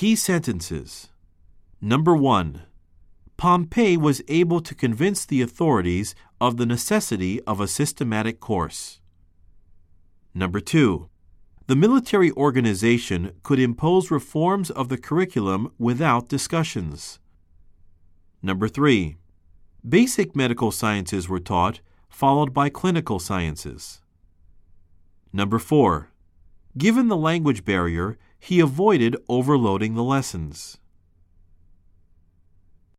Key sentences. Number 1. Pompey was able to convince the authorities of the necessity of a systematic course. Number 2. The military organization could impose reforms of the curriculum without discussions. Number 3. Basic medical sciences were taught, followed by clinical sciences. Number 4. Given the language barrier, he avoided overloading the lessons.